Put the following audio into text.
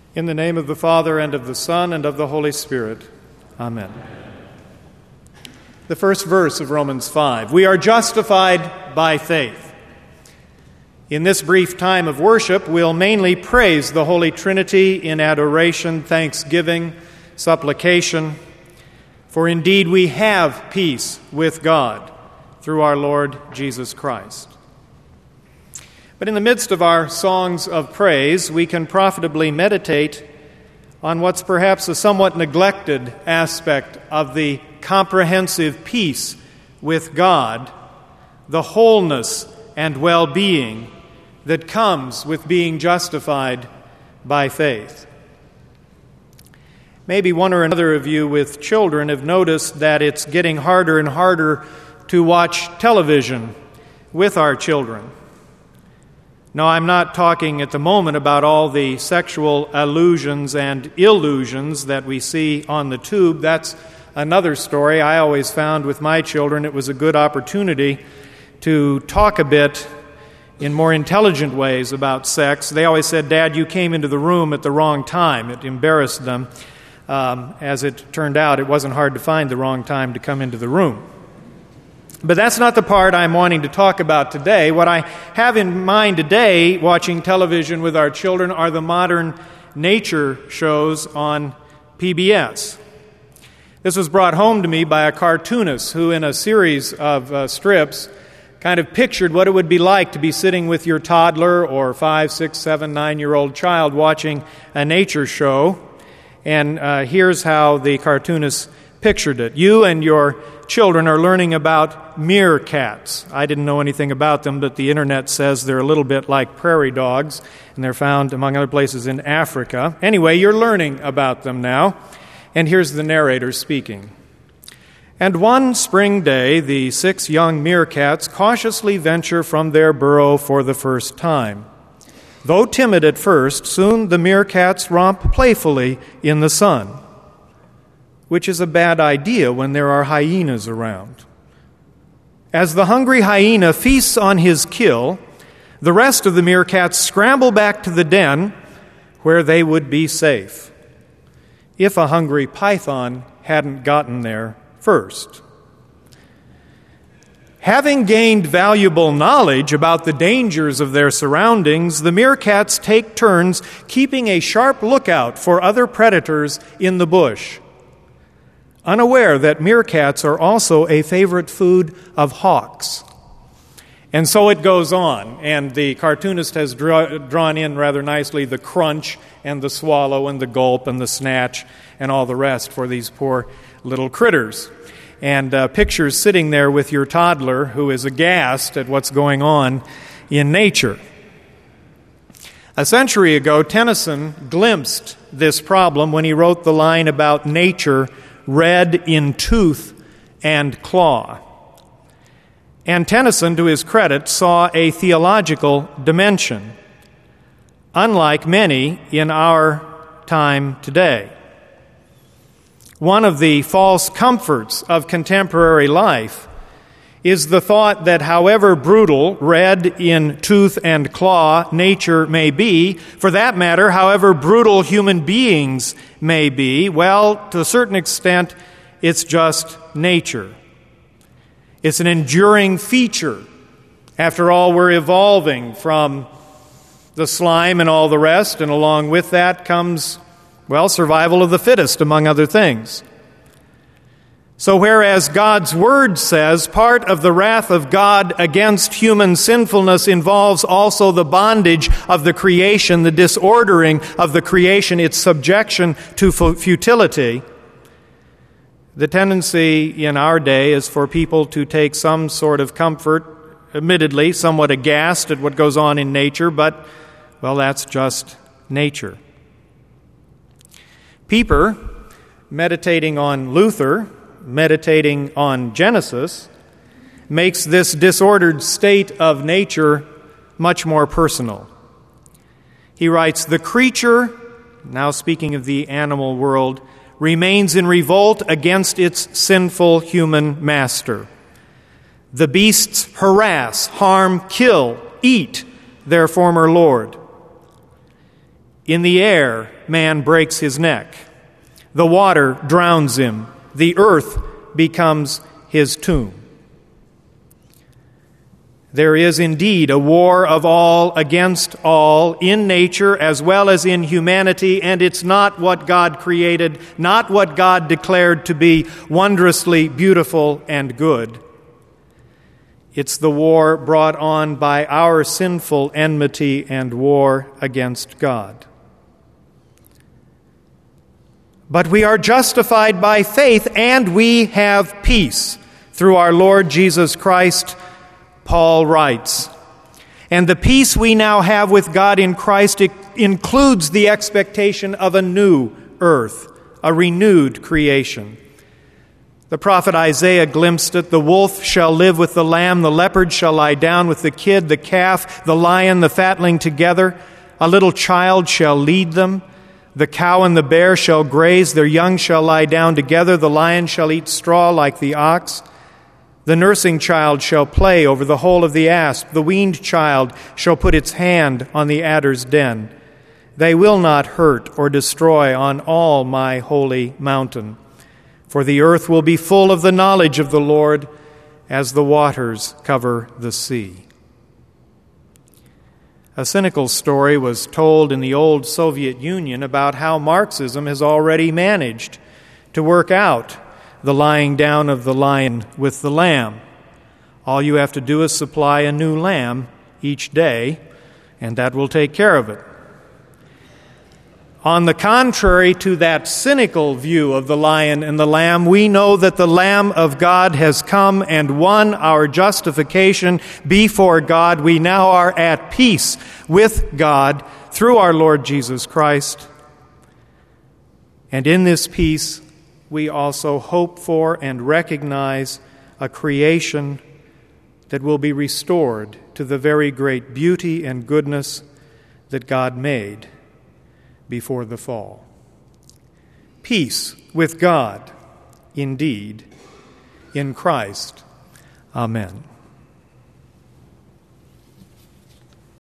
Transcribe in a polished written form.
In the name of the Father, and of the Son, and of the Holy Spirit. Amen. The first verse of Romans 5. We are justified by faith. In this brief time of worship, we'll mainly praise the Holy Trinity in adoration, thanksgiving, supplication. For indeed we have peace with God through our Lord Jesus Christ. But in the midst of our songs of praise, we can profitably meditate on what's perhaps a somewhat neglected aspect of the comprehensive peace with God, the wholeness and well-being that comes with being justified by faith. Maybe one or another of you with children have noticed that it's getting harder and harder to watch television with our children. No, I'm not talking at the moment about all the sexual allusions and illusions that we see on the tube. That's another story. I always found with my children it was a good opportunity to talk a bit in more intelligent ways about sex. They always said, "Dad, you came into the room at the wrong time." It embarrassed them. As it turned out, it wasn't hard to find the wrong time to come into the room. But that's not the part I'm wanting to talk about today. What I have in mind today, watching television with our children, are the modern nature shows on PBS. This was brought home to me by a cartoonist who, in a series of strips, kind of pictured what it would be like to be sitting with your toddler or 5, 6, 7, 9-year-old child watching a nature show. And here's how the cartoonist pictured it. You and your children are learning about meerkats. I didn't know anything about them, but the internet says they're a little bit like prairie dogs, and they're found, among other places, in Africa. Anyway, you're learning about them now, and here's the narrator speaking. And one spring day, the 6 young meerkats cautiously venture from their burrow for the first time. Though timid at first, soon the meerkats romp playfully in the sun, which is a bad idea when there are hyenas around. As the hungry hyena feasts on his kill, the rest of the meerkats scramble back to the den where they would be safe, if a hungry python hadn't gotten there first. Having gained valuable knowledge about the dangers of their surroundings, the meerkats take turns keeping a sharp lookout for other predators in the bush, unaware that meerkats are also a favorite food of hawks. And so it goes on, and the cartoonist has drawn in rather nicely the crunch and the swallow and the gulp and the snatch and all the rest for these poor little critters. And pictures sitting there with your toddler who is aghast at what's going on in nature. A century ago, Tennyson glimpsed this problem when he wrote the line about nature red in tooth and claw. And Tennyson, to his credit, saw a theological dimension, unlike many in our time today. One of the false comforts of contemporary life is the thought that however brutal, red in tooth and claw, nature may be, for that matter, however brutal human beings may be, well, to a certain extent, it's just nature. It's an enduring feature. After all, we're evolving from the slime and all the rest, and along with that comes, well, survival of the fittest, among other things. So whereas God's Word says part of the wrath of God against human sinfulness involves also the bondage of the creation, the disordering of the creation, its subjection to futility, the tendency in our day is for people to take some sort of comfort, admittedly somewhat aghast at what goes on in nature, but, well, that's just nature. Pieper, meditating on Luther, meditating on Genesis, makes this disordered state of nature much more personal. He writes, "The creature," now speaking of the animal world, "remains in revolt against its sinful human master. The beasts harass, harm, kill, eat their former lord. In the air, man breaks his neck. The water drowns him. The earth becomes his tomb. There is indeed a war of all against all in nature as well as in humanity, and it's not what God created, not what God declared to be wondrously beautiful and good. It's the war brought on by our sinful enmity and war against God. But we are justified by faith, and we have peace through our Lord Jesus Christ, Paul writes. And the peace we now have with God in Christ includes the expectation of a new earth, a renewed creation. The prophet Isaiah glimpsed it. The wolf shall live with the lamb, the leopard shall lie down with the kid, the calf, the lion, the fatling together. A little child shall lead them. The cow and the bear shall graze, their young shall lie down together. The lion shall eat straw like the ox. The nursing child shall play over the hole of the asp. The weaned child shall put its hand on the adder's den. They will not hurt or destroy on all my holy mountain. For the earth will be full of the knowledge of the Lord as the waters cover the sea. A cynical story was told in the old Soviet Union about how Marxism has already managed to work out the lying down of the lion with the lamb. All you have to do is supply a new lamb each day, and that will take care of it. On the contrary to that cynical view of the lion and the lamb, we know that the Lamb of God has come and won our justification before God. We now are at peace with God through our Lord Jesus Christ. And in this peace, we also hope for and recognize a creation that will be restored to the very great beauty and goodness that God made before the fall. Peace with God, indeed, in Christ. Amen.